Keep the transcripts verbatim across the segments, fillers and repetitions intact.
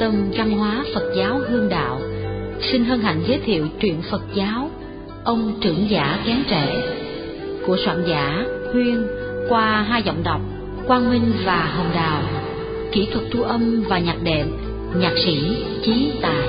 tâm Văn hóa Phật giáo Hương Đạo xin hân hạnh giới thiệu truyện Phật giáo Ông Trưởng Giả Kén Trễ của soạn giả Huyên qua hai giọng đọc Quang Minh và Hồng Đào, kỹ thuật thu âm và nhạc đệm nhạc sĩ Chí Tài.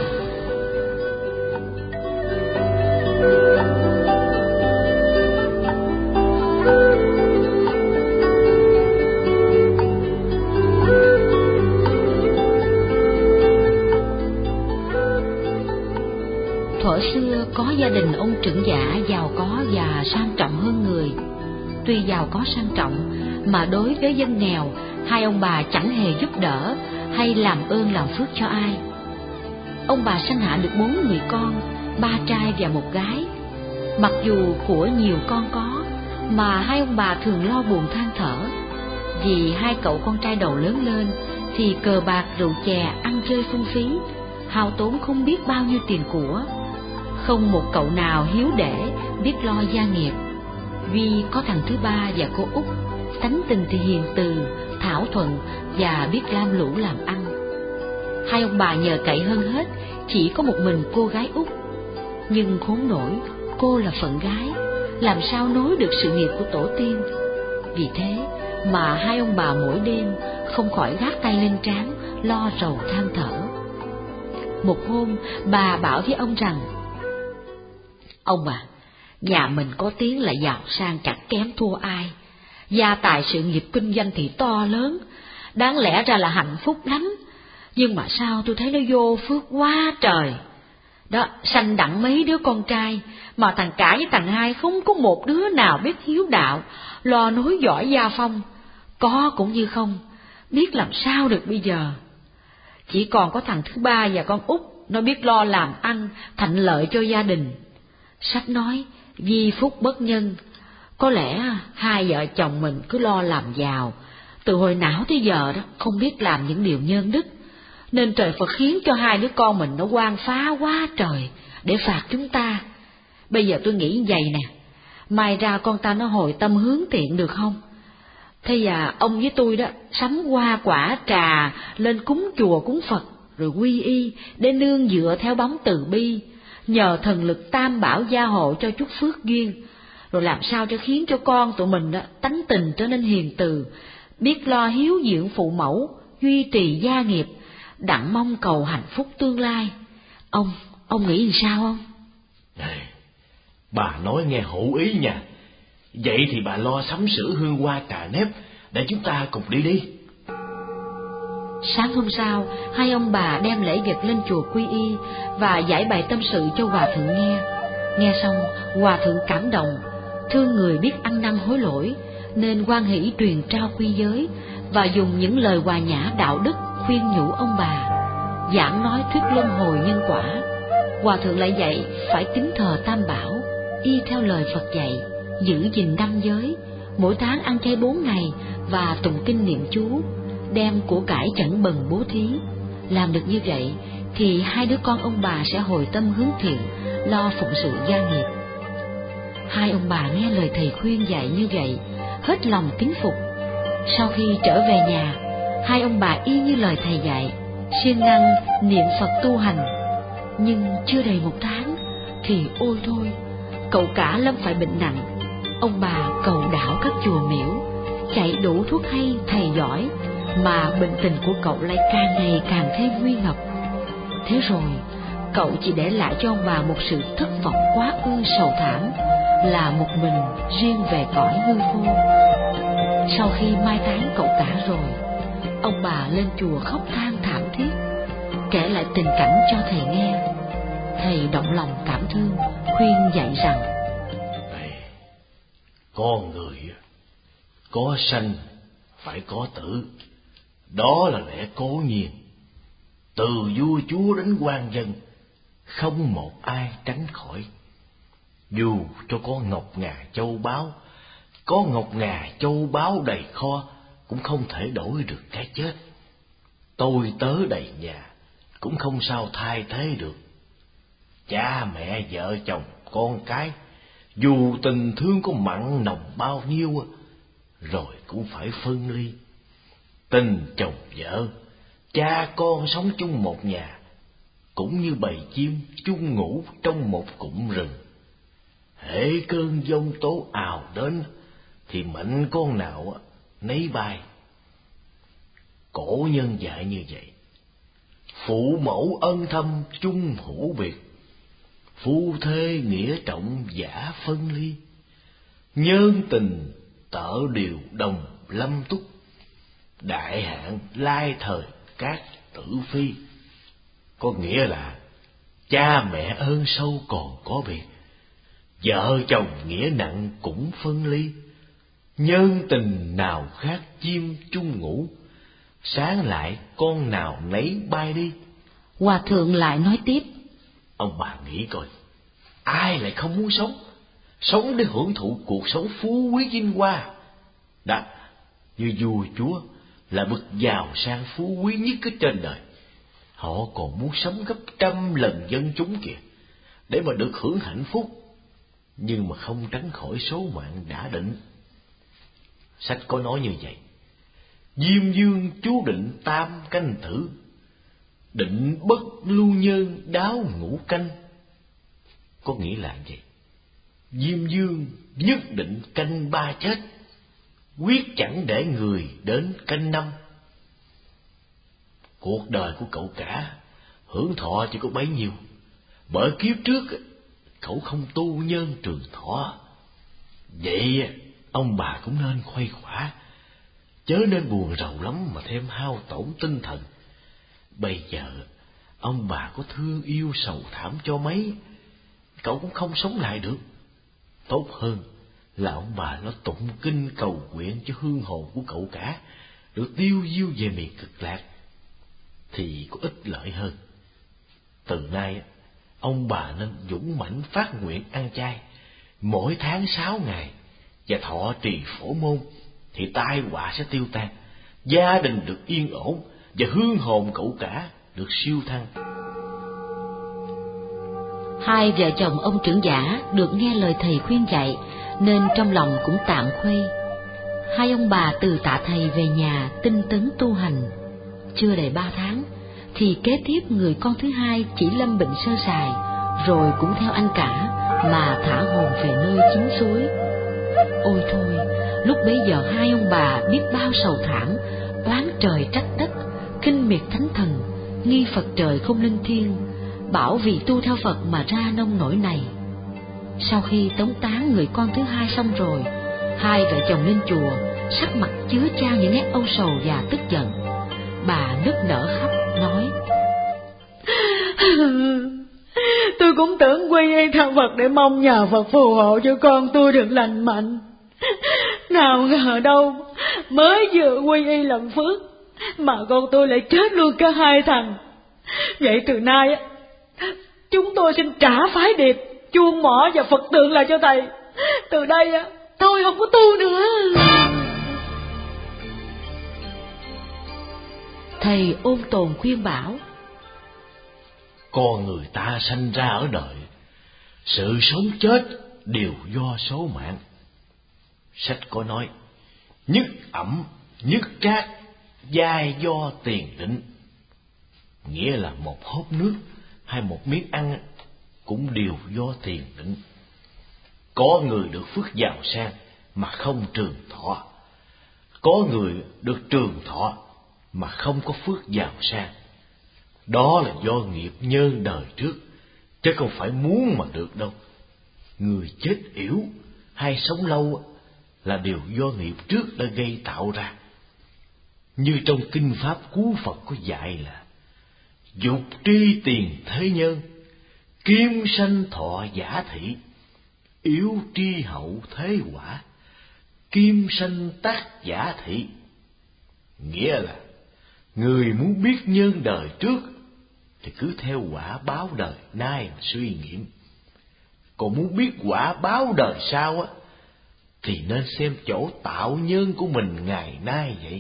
Thuở xưa có gia đình ông trưởng giả giàu có và sang trọng hơn người. Tuy giàu có sang trọng mà đối với dân nghèo, hai ông bà chẳng hề giúp đỡ hay làm ơn làm phước cho ai. Ông bà sanh hạ được bốn người con, ba trai và một gái. Mặc dù của nhiều con có, mà hai ông bà thường lo buồn than thở, vì hai cậu con trai đầu lớn lên thì cờ bạc rượu chè ăn chơi phung phí, hao tốn không biết bao nhiêu tiền của. Không một cậu nào hiếu để biết lo gia nghiệp. Duy có thằng thứ ba và cô út, tánh tình thì hiền từ, thảo thuận và biết lam lũ làm ăn. Hai ông bà nhờ cậy hơn hết chỉ có một mình cô gái út. Nhưng khốn nổi, cô là phận gái, làm sao nối được sự nghiệp của tổ tiên. Vì thế mà hai ông bà mỗi đêm không khỏi gác tay lên trán, lo rầu than thở. Một hôm bà bảo với ông rằng: "Ông à, nhà mình có tiếng là giàu sang chẳng kém thua ai, gia tài sự nghiệp kinh doanh thì to lớn, đáng lẽ ra là hạnh phúc lắm, nhưng mà sao tôi thấy nó vô phước quá trời. Đó, sanh đặng mấy đứa con trai, mà thằng cả với thằng hai không có một đứa nào biết hiếu đạo, lo nối dõi gia phong, có cũng như không, biết làm sao được bây giờ. Chỉ còn có thằng thứ ba và con út, nó biết lo làm ăn, thạnh lợi cho gia đình. Sách nói, vi phúc bất nhân, có lẽ hai vợ chồng mình cứ lo làm giàu, từ hồi não tới giờ đó không biết làm những điều nhân đức, nên trời Phật khiến cho hai đứa con mình nó oan phá quá trời để phạt chúng ta. Bây giờ tôi nghĩ vậy nè, mai ra con ta nó hồi tâm hướng thiện được không? Thế và ông với tôi đó sắm hoa quả trà lên cúng chùa cúng Phật, rồi quy y để nương dựa theo bóng từ bi, nhờ thần lực tam bảo gia hộ cho chút phước duyên, rồi làm sao cho khiến cho con tụi mình đó tánh tình trở nên hiền từ, biết lo hiếu dưỡng phụ mẫu, duy trì gia nghiệp, đặng mong cầu hạnh phúc tương lai. Ông, ông nghĩ sao không?" Này, bà nói nghe hữu ý nha. Vậy thì bà lo sắm sửa hương hoa trà nếp để chúng ta cùng đi đi. Sáng hôm sau, hai ông bà đem lễ vật lên chùa quy y và giải bày tâm sự cho hòa thượng nghe. Nghe xong, hòa thượng cảm động, thương người biết ăn năn hối lỗi, nên hoan hỷ truyền trao quy giới và dùng những lời hòa nhã đạo đức khuyên nhủ ông bà, giảng nói thuyết luân hồi nhân quả. Hòa thượng lại dạy phải kính thờ tam bảo, y theo lời Phật dạy, giữ gìn năm giới, mỗi tháng ăn chay bốn ngày và tụng kinh niệm chú, đem của cải chẩn bần bố thí. Làm được như vậy thì hai đứa con ông bà sẽ hồi tâm hướng thiện, lo phụng sự gia nghiệp. Hai ông bà nghe lời thầy khuyên dạy như vậy, hết lòng kính phục. Sau khi trở về nhà, hai ông bà y như lời thầy dạy, siêng năng niệm Phật tu hành. Nhưng chưa đầy một tháng thì ôi thôi, cậu cả lâm phải bệnh nặng. Ông bà cầu đảo các chùa miễu, chạy đủ thuốc hay thầy giỏi, mà bệnh tình của cậu lại càng ngày càng thêm nguy ngập. Thế rồi cậu chỉ để lại cho ông bà một sự thất vọng quá ư sầu thảm, là một mình riêng về cõi hư vô. Sau khi mai táng cậu cả rồi, ông bà lên chùa khóc than thảm thiết, kể lại tình cảnh cho thầy nghe. Thầy động lòng cảm thương, khuyên dạy rằng: "Này, con người có sanh phải có tử, đó là lẽ cố nhiên. Từ vua chúa đến quan dân, không một ai tránh khỏi. Dù cho có ngọc ngà châu báu, có ngọc ngà châu báu đầy kho, cũng không thể đổi được cái chết. Tôi tớ đầy nhà, cũng không sao thay thế được. Cha mẹ vợ chồng con cái, dù tình thương có mặn nồng bao nhiêu, rồi cũng phải phân ly. Tình chồng vợ cha con sống chung một nhà, cũng như bầy chim chung ngủ trong một cụm rừng. Hễ cơn giông tố ào đến thì mệnh con nào nấy bay. Cổ nhân dạy như vậy: phụ mẫu ân thâm chung hữu biệt, phu thê nghĩa trọng giả phân ly. Nhân tình tợ điều đồng lâm túc, đại hạn lai thời các tử phi. Có nghĩa là cha mẹ ơn sâu còn có biệt, vợ chồng nghĩa nặng cũng phân ly. Nhân tình nào khác chim chung ngủ, sáng lại con nào nấy bay đi. Hòa thượng lại nói tiếp: ông bà nghĩ coi, ai lại không muốn sống, sống để hưởng thụ cuộc sống phú quý vinh hoa. Đó, như vua chúa là bậc giàu sang phú quý nhất ở trên đời, họ còn muốn sống gấp trăm lần dân chúng kìa, để mà được hưởng hạnh phúc, nhưng mà không tránh khỏi số mạng đã định. Sách có nói như vậy: Diêm Dương chú định tam canh thử, định bất lưu nhân đáo ngũ canh. Có nghĩa là vậy, Diêm Dương nhất định canh ba chết, quyết chẳng để người đến canh năm. Cuộc đời của cậu cả hưởng thọ chỉ có bấy nhiêu, bởi kiếp trước cậu không tu nhân trường thọ. Vậy ông bà cũng nên khuây khỏa, chớ nên buồn rầu lắm mà thêm hao tổn tinh thần. Bây giờ ông bà có thương yêu sầu thảm cho mấy, cậu cũng không sống lại được. Tốt hơn là ông bà nó tụng kinh cầu nguyện cho hương hồn của cậu cả được tiêu diêu về miền cực lạc, thì có ích lợi hơn. Từ nay ông bà nên dũng mãnh phát nguyện ăn chay mỗi tháng sáu ngày và thọ trì phổ môn, thì tai họa sẽ tiêu tan, gia đình được yên ổn và hương hồn cậu cả được siêu thăng. Hai vợ chồng ông trưởng giả được nghe lời thầy khuyên dạy nên trong lòng cũng tạm khuây. Hai ông bà từ tạ thầy về nhà tinh tấn tu hành. Chưa đầy ba tháng thì kế tiếp người con thứ hai chỉ lâm bệnh sơ sài, rồi cũng theo anh cả mà thả hồn về nơi chính suối. Ôi thôi, lúc bấy giờ hai ông bà biết bao sầu thảm, oán trời trách đất, kinh miệt thánh thần, nghi Phật trời không linh thiêng, bảo vì tu theo Phật mà ra nông nỗi này. Sau khi tống táng người con thứ hai xong rồi, hai vợ chồng lên chùa, sắc mặt chứa chan những nét âu sầu và tức giận. Bà nức nở khóc nói: tôi cũng tưởng quy y theo Phật để mong nhờ Phật phù hộ cho con tôi được lành mạnh, nào ngờ đâu mới vừa quy y làm phước mà con tôi lại chết luôn cả hai thằng. Vậy từ nay chúng tôi xin trả phái điệp, chuông mỏ và Phật tượng lại cho thầy. Từ đây tôi không có tu nữa. Thầy ôn tồn khuyên bảo: con người ta sanh ra ở đời, sự sống chết đều do số mạng. Sách có nói: nhất ẩm nhất trác, giai do tiền định. Nghĩa là một hớp nước hay một miếng ăn cũng đều do tiền định. Có người được phước giàu sang mà không trường thọ, có người được trường thọ mà không có phước giàu sang. Đó là do nghiệp nhân đời trước, chứ không phải muốn mà được đâu. Người chết yểu hay sống lâu là điều do nghiệp trước đã gây tạo ra. Như trong kinh pháp Cú Phật có dạy là: dục tri tiền thế nhân, kim sanh thọ giả thị, yếu tri hậu thế quả, kim sanh tác giả thị. Nghĩa là người muốn biết nhân đời trước thì cứ theo quả báo đời nay mà suy nghiệm, còn muốn biết quả báo đời sau á thì nên xem chỗ tạo nhân của mình ngày nay vậy.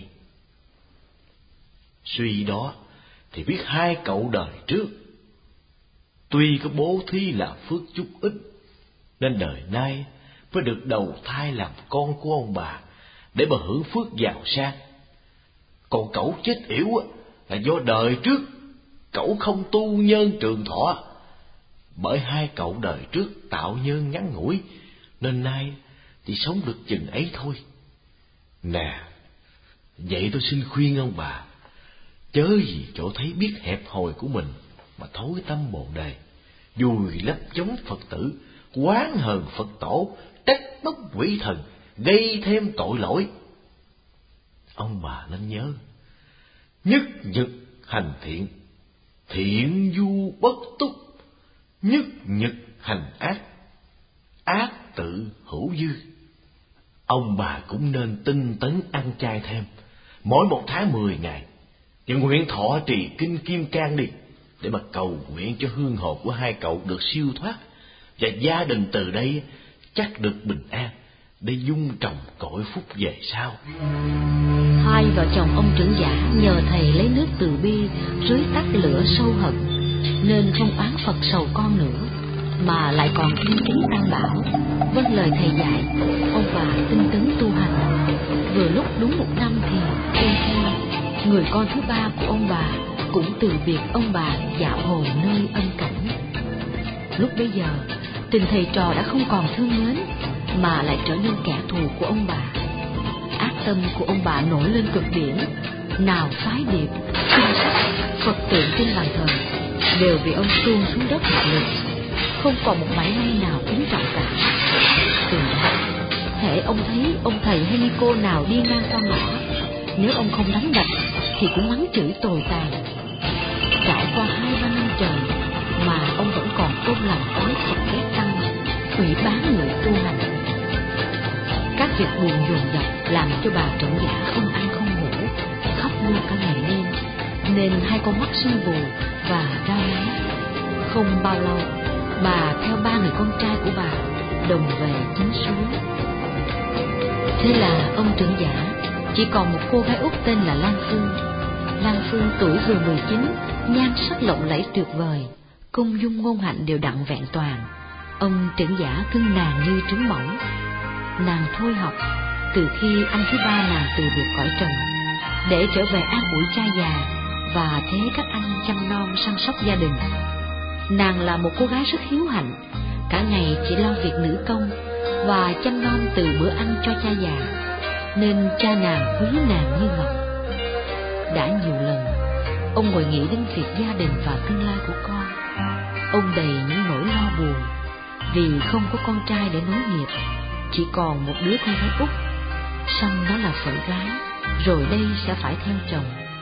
Suy đó thì biết hai cậu đời trước tuy có bố thí làm phước chút ít, nên đời nay mới được đầu thai làm con của ông bà để mà hưởng phước giàu sang. Còn cậu chết yểu là do đời trước cậu không tu nhân trường thọ. Bởi hai cậu đời trước tạo nhân ngắn ngủi, nên nay chỉ sống được chừng ấy thôi. Nè, vậy tôi xin khuyên ông bà, chớ gì chỗ thấy biết hẹp hòi của mình mà thối tâm bồ đề, vùi lấp chống Phật tử, oán hờn Phật tổ, trách móc quỷ thần, gây thêm tội lỗi. Ông bà nên nhớ, nhất nhật hành thiện, thiện du bất túc, nhất nhật hành ác, ác tự hữu dư. Ông bà cũng nên tinh tấn ăn chay thêm, mỗi một tháng mười ngày, và nguyện thọ trì kinh Kim Cang đi, để mà cầu nguyện cho hương hồn của hai cậu được siêu thoát, và gia đình từ đây chắc được bình an để dung trồng cội phúc về sau. Hai vợ chồng ông trưởng giả nhờ thầy lấy nước từ bi rưới tắt lửa sâu hận, nên không oán Phật sầu con nữa, mà lại còn kính kính tăng bảo, vâng lời thầy dạy. Ông bà tinh tấn tu hành. Vừa lúc đúng một năm thì đêm theo, người con thứ ba của ông bà cũng từ biệt ông bà dạo hồn nơi ân cảnh. Lúc bấy giờ, tình thầy trò đã không còn thương mến, mà lại trở nên kẻ thù của ông bà. Ác tâm của ông bà nổi lên cực điểm, nào phái điệp, kinh sách, Phật tượng trên bàn thờ đều bị ông tuôn xuống đất bạo lực, không còn một mảy may nào kính trọng cả. Từ đó, hễ ông thấy ông thầy hay ni cô nào đi ngang qua ngõ, nếu ông không đánh đập thì cũng mắng chửi tồi tàn. Trải qua hai ba năm trời mà ông vẫn còn ôm lòng oán Phật ghét tăng, ủy bán người tu hành. Các việc buồn dồn dập làm cho bà trưởng giả không ăn không ngủ, khóc luôn cả ngày đêm, nên hai con mắt sưng vù và đau máu. Không bao lâu, bà theo ba người con trai của bà đồng về chính suối. Thế là ông trưởng giả chỉ còn một cô gái út tên là Lan Phương. Lan Phương tuổi vừa mười chín, nhan sắc lộng lẫy tuyệt vời, cung dung ngôn hạnh đều đặn vẹn toàn. Ông trưởng giả cưng nàng như trứng mỏng. Nàng thôi học từ khi anh thứ ba nàng từ biệt cõi trần, để trở về an ủi cha già và thế các anh chăm nom săn sóc gia đình. Nàng là một cô gái rất hiếu hạnh, cả ngày chỉ lo việc nữ công và chăm nom từ bữa ăn cho cha già, nên cha nàng quý nàng như ngọc. Đã nhiều lần ông ngồi nghĩ đến việc gia đình và tương lai của con. Ông đầy những nỗi lo buồn vì không có con trai để nối nghiệp, chỉ còn một đứa con gái út, song nó là phận gái, rồi đây sẽ phải theo chồng.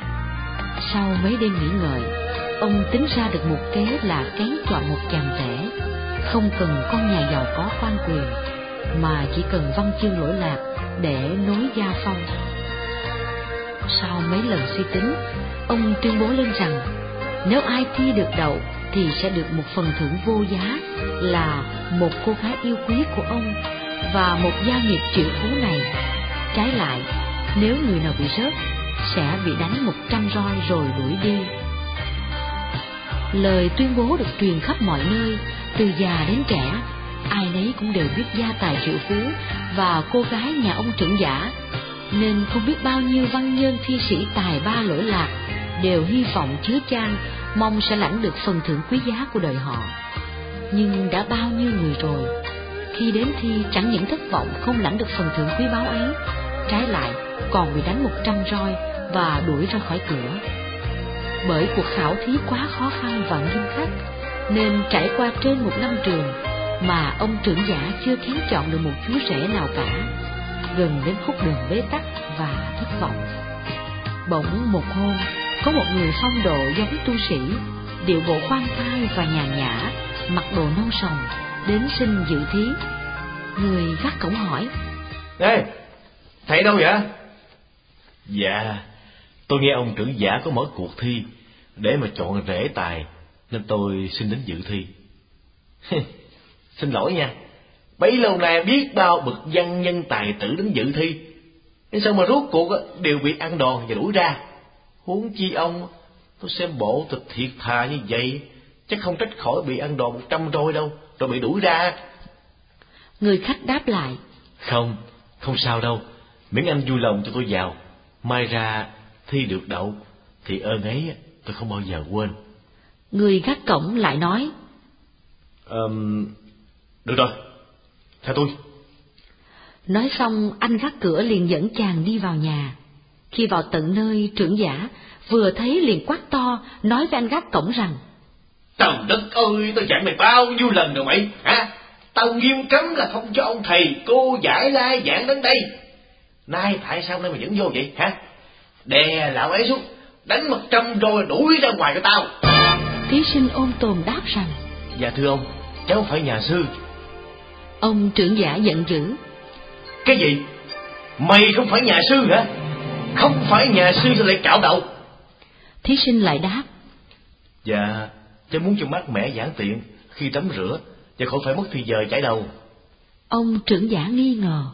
Sau mấy đêm nghĩ ngợi, ông tính ra được một kế là kén chọn một chàng rể, không cần con nhà giàu có quan quyền, mà chỉ cần văn chương lỗi lạc để nối gia phong. Sau mấy lần suy tính, ông tuyên bố lên rằng nếu ai thi được đậu thì sẽ được một phần thưởng vô giá là một cô gái yêu quý của ông và một gia nghiệp triệu phú này. Trái lại, nếu người nào bị rớt sẽ bị đánh một trăm roi rồi đuổi đi. Lời tuyên bố được truyền khắp mọi nơi, từ già đến trẻ, ai nấy cũng đều biết gia tài triệu phú và cô gái nhà ông trưởng giả, nên không biết bao nhiêu văn nhân thi sĩ tài ba lỗi lạc đều hy vọng chứa chan, mong sẽ lãnh được phần thưởng quý giá của đời họ. Nhưng đã bao nhiêu người rồi, khi đến thi chẳng những thất vọng không lãnh được phần thưởng quý báu ấy, trái lại còn bị đánh một trăm roi và đuổi ra khỏi cửa. Bởi cuộc khảo thí quá khó khăn và nghiêm khắc, nên trải qua trên một năm trường mà ông trưởng giả chưa kén chọn được một chú rể nào cả. Gần đến khúc đường bế tắc và thất vọng, bỗng một hôm có một người phong độ giống tu sĩ, điệu bộ khoan thai và nhàn nhã, mặc đồ nâu sòng, đến xin dự thí. Người gác cổng hỏi: Ê, thầy đâu vậy? Dạ, tôi nghe ông trưởng giả có mở cuộc thi để mà chọn rể tài, nên tôi xin đến dự thi. Xin lỗi nha, bấy lâu nay biết bao bậc văn nhân tài tử đến dự thi, nhưng sao mà rốt cuộc đều bị ăn đòn và đuổi ra. Huống chi ông, tôi xem bộ thật thiệt thà như vậy, chắc không trách khỏi bị ăn đòn một trăm roi đâu, rồi bị đuổi ra. Người khách đáp lại: Không, không sao đâu, miễn anh vui lòng cho tôi vào, mai ra thi được đậu, thì ơn ấy tôi không bao giờ quên. Người gác cổng lại nói: um, Được rồi, theo tôi. Nói xong anh gác cửa liền dẫn chàng đi vào nhà. Khi vào tận nơi, trưởng giả vừa thấy liền quát to, nói với anh gác cổng rằng: Trời đất ơi, tôi dặn mày bao nhiêu lần rồi mày, hả? Tao nghiêm cấm là không cho ông thầy cô giải lai giảng đến đây. Nay tại sao nay mày vẫn vô vậy, hả? Đè lão ấy xuống, đánh một trăm rồi đuổi ra ngoài cho tao. Thí sinh ôn tồn đáp rằng: Dạ thưa ông, cháu phải nhà sư. Ông trưởng giả giận dữ: Cái gì? Mày không phải nhà sư hả? Không phải nhà sư sao lại cạo đầu? Thí sinh lại đáp: Dạ, cháu muốn cho mát mẻ giản tiện khi tắm rửa, và khỏi phải mất thì giờ chải đầu. Ông trưởng giả nghi ngờ: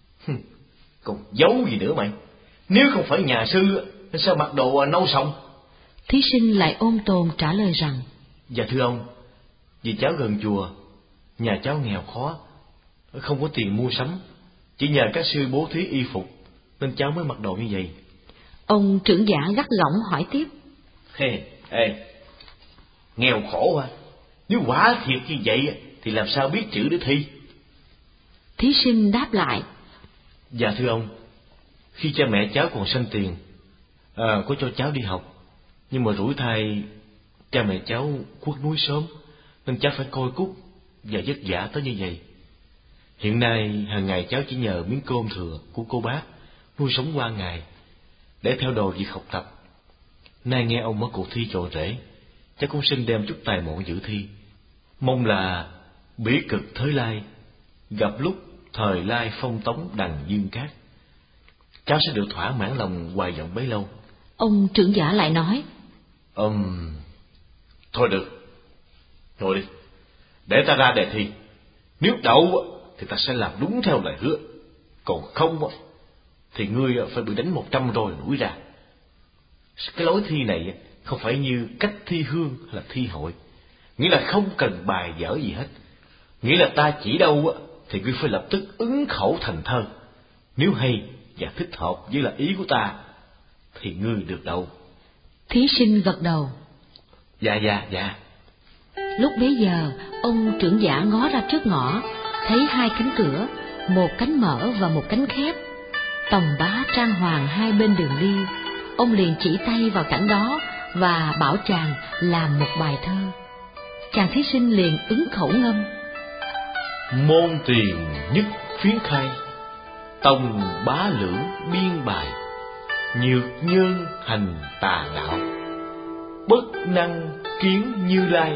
Còn giấu gì nữa mày? Nếu không phải nhà sư, sao mặc đồ nâu sòng? Thí sinh lại ôn tồn trả lời rằng: Dạ thưa ông, vì cháu gần chùa, nhà cháu nghèo khó, không có tiền mua sắm, chỉ nhờ các sư bố thí y phục, nên cháu mới mặc đồ như vậy. Ông trưởng giả gắt gỏng hỏi tiếp: Ê, ê, nghèo khổ à? Nếu quả thiệt như vậy thì làm sao biết chữ để thi? Thí sinh đáp lại: Dạ thưa ông, khi cha mẹ cháu còn sanh tiền, à, có cho cháu đi học, nhưng mà rủi thai cha mẹ cháu khuất núi sớm, nên cháu phải coi cút và vất vả tới như vậy. Hiện nay hàng ngày cháu chỉ nhờ miếng cơm thừa của cô bác nuôi sống qua ngày, để theo đồ việc học tập. Nay nghe ông mở cuộc thi trò rễ, cháu cũng xin đem chút tài mọn dự thi, mong là bỉ cực thới lai, gặp lúc thời lai phong tống đằng dương cát, cháu sẽ được thỏa mãn lòng hoài vọng bấy lâu. Ông trưởng giả lại nói: um, Thôi được, ngồi đi, để ta ra đề thi. Nếu đậu thì ta sẽ làm đúng theo lời hứa, còn không thì ngươi phải bị đánh một trăm rồi đuổi ra. Cái lối thi này không phải như cách thi hương hay là thi hội, nghĩa là không cần bài vở gì hết. Nghĩa là ta chỉ đâu thì ngươi phải lập tức ứng khẩu thành thơ. Nếu hay và thích hợp với là ý của ta thì ngươi được đậu. Thí sinh gật đầu: Dạ dạ dạ. Lúc bấy giờ ông trưởng giả ngó ra trước ngõ, thấy hai cánh cửa, một cánh mở và một cánh khép. Tòng bá trang hoàng hai bên đường đi. Ông liền chỉ tay vào cảnh đó và bảo chàng làm một bài thơ. Chàng thí sinh liền ứng khẩu ngâm: Môn tiền nhất phiến khai, tòng bá lưỡng biên bài, nhược nhân hành tà đạo, bất năng kiến Như Lai.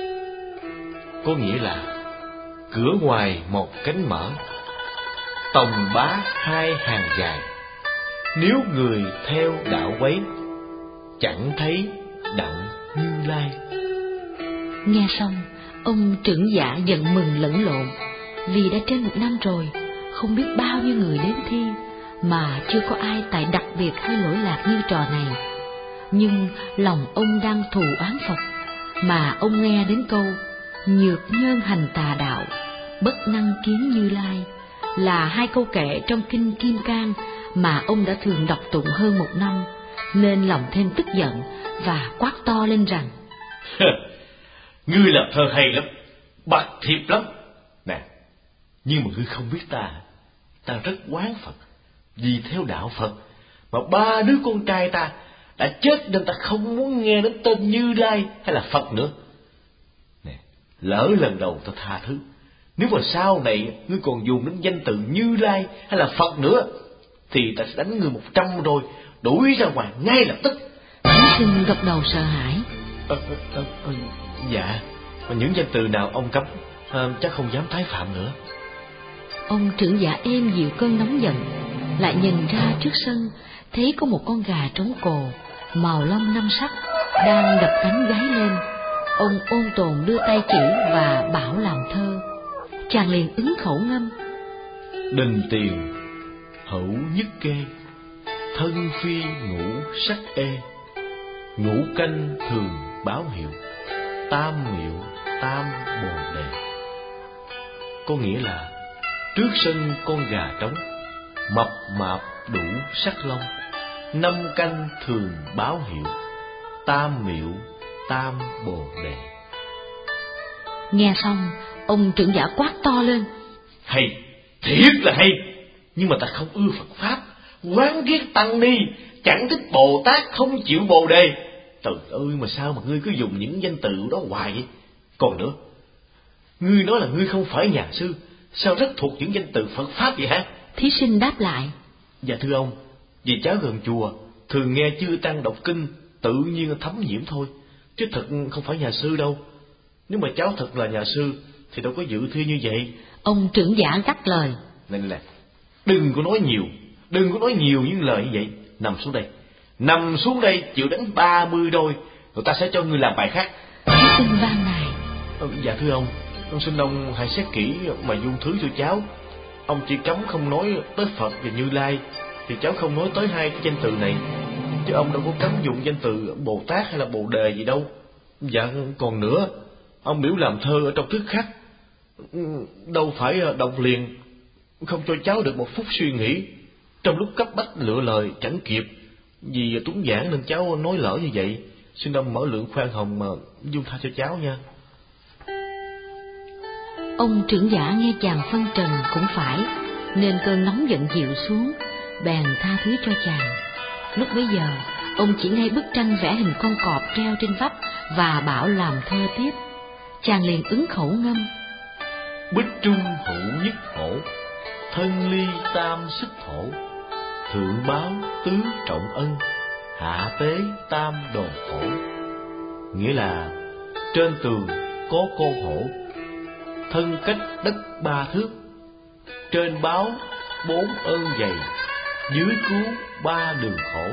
Có nghĩa là cửa ngoài một cánh mở, tòng bá hai hàng dài, nếu người theo đạo quấy, chẳng thấy đặng Như Lai. Nghe xong, ông trưởng giả giận mừng lẫn lộn, vì đã trên một năm rồi, không biết bao nhiêu người đến thi, mà chưa có ai tài đặc biệt hay lỗi lạc như trò này. Nhưng lòng ông đang thù oán Phật, mà ông nghe đến câu nhược nhân hành tà đạo, bất năng kiến Như Lai là hai câu kệ trong kinh Kim Cang mà ông đã thường đọc tụng hơn một năm, nên lòng thêm tức giận và quát to lên rằng: Ngươi làm thơ hay lắm, bạc thiệp lắm. Nè, nhưng mà ngươi không biết ta, ta rất oán Phật, vì theo đạo Phật mà ba đứa con trai ta đã chết, nên ta không muốn nghe đến tên Như Lai hay là Phật nữa. Nè, lỡ lần đầu ta tha thứ, nếu mà sau này ngươi còn dùng đến danh từ Như Lai hay là Phật nữa, thì ta sẽ đánh ngươi một trăm rồi đuổi ra ngoài ngay lập tức. Thí sinh gật đầu sợ hãi: à, à, à, Dạ, những danh từ nào ông cấm, à, chắc không dám tái phạm nữa. Ông trưởng giả êm dịu cơn nóng giận, lại nhìn ra trước sân thấy có một con gà trống cồ màu lông năm sắc đang đập cánh gáy lên. Ông ôn tồn đưa tay chỉ và bảo làm thơ. Chàng liền ứng khẩu ngâm: Đình tiền hữu nhất kê, thân phi ngũ sắc ê, ngũ canh thường báo hiệu, tam miệu tam bồ đề. Có nghĩa là trước sân con gà trống mập mạp đủ sắc lông, năm canh thường báo hiệu, tam miệu tam bồ đề. Nghe xong, ông trưởng giả quát to lên: Hay, thiệt là hay, nhưng mà ta không ưa Phật Pháp, quán ghét tăng ni, chẳng thích Bồ Tát, không chịu Bồ Đề. Trời ơi, mà sao mà ngươi cứ dùng những danh từ đó hoài vậy? Còn nữa, ngươi nói là ngươi không phải nhà sư, sao rất thuộc những danh từ Phật Pháp vậy hả? Thí sinh đáp lại: Dạ thưa ông, vì cháu gần chùa, thường nghe chư tăng đọc kinh, tự nhiên thấm nhiễm thôi, chứ thật không phải nhà sư đâu. Nếu mà cháu thật là nhà sư, thì đâu có dự thi như vậy. Ông trưởng giả gắt lời: Nên là, đừng có nói nhiều, đừng có nói nhiều những lời như vậy. Nằm xuống đây, nằm xuống đây, chịu đánh ba mươi đôi, rồi ta sẽ cho ngươi làm bài khác. Thí sinh van nài: ờ, Dạ thưa ông, ông xin ông hãy xét kỹ mà dung thứ cho cháu. Ông chỉ cấm không nói tới Phật và Như Lai, thì cháu không nói tới hai cái danh từ này, chứ ông đâu có cấm dùng danh từ Bồ Tát hay là Bồ Đề gì đâu. Dạ còn nữa, ông biểu làm thơ ở trong thức khắc, đâu phải đọc liền, không cho cháu được một phút suy nghĩ. Trong lúc cấp bách lựa lời chẳng kịp, vì túng giảng nên cháu nói lỡ như vậy. Xin ông mở lượng khoan hồng mà dung tha cho cháu nha. Ông trưởng giả nghe chàng phân trần cũng phải, nên cơn nóng giận dịu xuống, bèn tha thứ cho chàng. Lúc bấy giờ, ông chỉ ngay bức tranh vẽ hình con cọp treo trên vách và bảo làm thơ tiếp. Chàng liền ứng khẩu ngâm: Bích trung hữu nhất hổ, thân ly tam xích thổ, thượng báo tứ trọng ân, hạ tế tam đồ khổ. Nghĩa là trên tường có con hổ, thân cách đất ba thước, trên báo bốn ơn dày, dưới cứu ba đường khổ.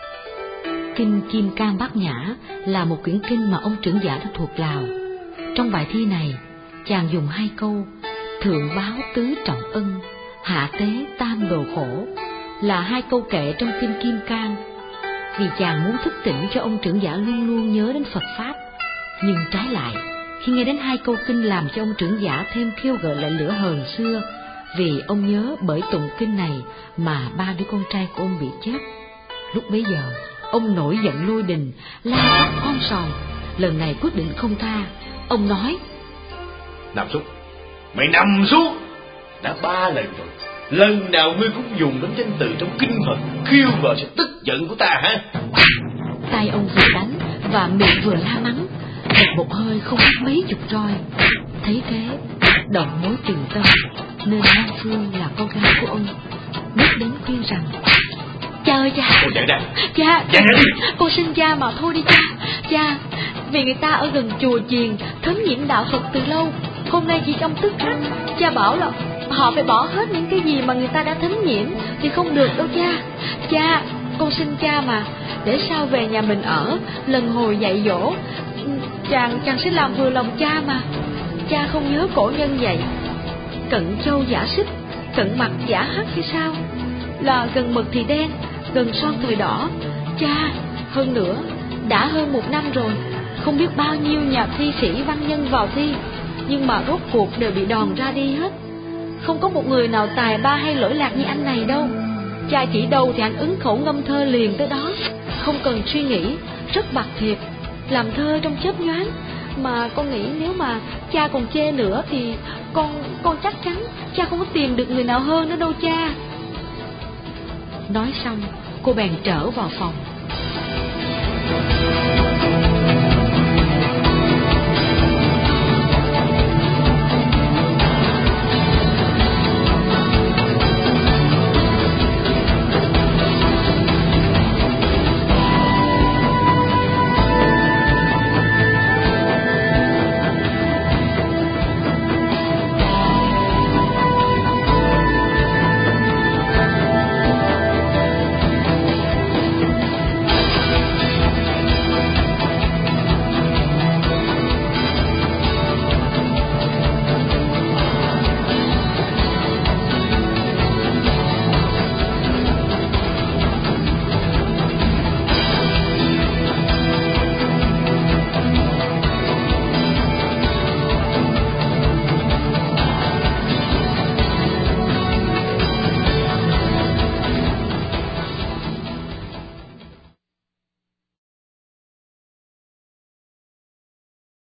Kinh Kim Cang Bát Nhã là một quyển kinh mà ông trưởng giả đã thuộc lòng. Trong bài thi này, chàng dùng hai câu thượng báo tứ trọng ân, hạ tế tam đồ khổ là hai câu kệ trong kinh Kim Cang, vì chàng muốn thức tỉnh cho ông trưởng giả luôn luôn nhớ đến Phật Pháp. Nhưng trái lại, khi nghe đến hai câu kinh làm cho ông trưởng giả thêm khiêu gợi lại lửa hờn xưa, vì ông nhớ bởi tụng kinh này mà ba đứa con trai của ông bị chết. Lúc bấy giờ, ông nổi giận lôi đình, la khóc om sòm, lần này quyết định không tha. Ông nói: Nằm xuống, mày nằm xuống. Đã ba lần rồi, lần nào ngươi cũng dùng đến danh từ trong kinh Phật khiêu gợi sự tức giận của ta hả? Tay ông vừa đánh và miệng vừa la mắng, một một hơi không biết mấy chục roi. Thấy thế, động mối tình tâm, nên Lan Phương là con gái của ông bước đến khuyên rằng: Cha ơi cha, Ôi, chạy ra. Cha, chạy ra đi. Con xin cha mà thôi đi cha. Cha, vì người ta ở gần chùa chiền thấm nhiễm đạo Phật từ lâu, hôm nay chỉ trong tức khắc cha bảo là họ phải bỏ hết những cái gì mà người ta đã thấm nhiễm thì không được đâu cha. Cha, con xin cha mà, để sau về nhà mình ở, lần hồi dạy dỗ, chàng chàng sẽ làm vừa lòng cha mà. Cha không nhớ cổ nhân vậy: cận châu giả xích, cận mặt giả hắc hay sao? Là gần mực thì đen, gần son thời đỏ. Cha, hơn nữa, đã hơn một năm rồi, không biết bao nhiêu nhà thi sĩ văn nhân vào thi, nhưng mà rốt cuộc đều bị đòn ra đi hết. Không có một người nào tài ba hay lỗi lạc như anh này đâu. Cha chỉ đâu thì anh ứng khẩu ngâm thơ liền tới đó, không cần suy nghĩ, rất bạc thiệp, làm thơ trong chớp nhoáng. Mà con nghĩ nếu mà cha còn chê nữa thì con con chắc chắn cha không có tìm được người nào hơn nữa đâu cha. Nói xong, cô bèn trở vào phòng.